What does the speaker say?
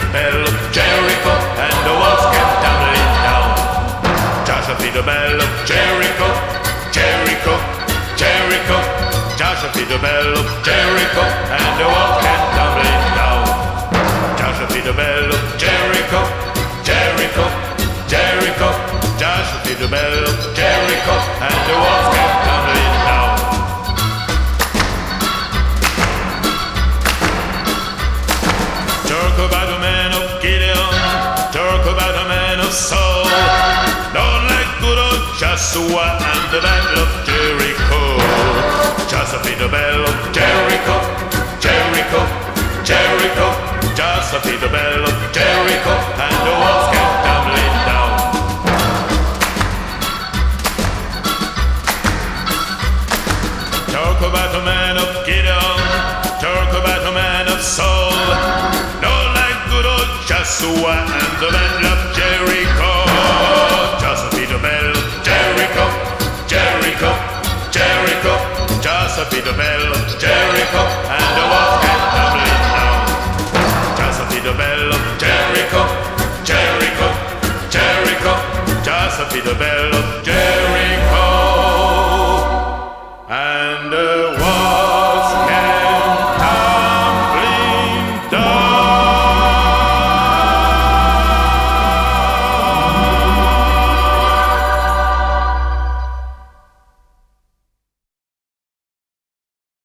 bell of Jericho, and the walls came tumbling down. Joshua feed the bell of Jericho, Jericho, Jericho. Joshua feed the bell of Jericho, and the walls came tumbling down. Joshua feed the bell of Jericho, Jericho, Jericho. Joshua feed the bell of Jericho, and the walls came tumbling down. Talk about the man of Gideon, talk about the man of Saul. Don't like good old Joshua and the battle of Jericho. Joshua feed the bell of Jericho, Jericho, Jericho. Joshua feed the bell of Jericho, and the walls came tumbling down. Talk about the man of Gideon, talk about the man of Saul. Don't like good old Joshua and the battle of Jericho. Joshua feed the bell of Jericho, Jericho, Jericho. Joshua feed the bell of Jericho,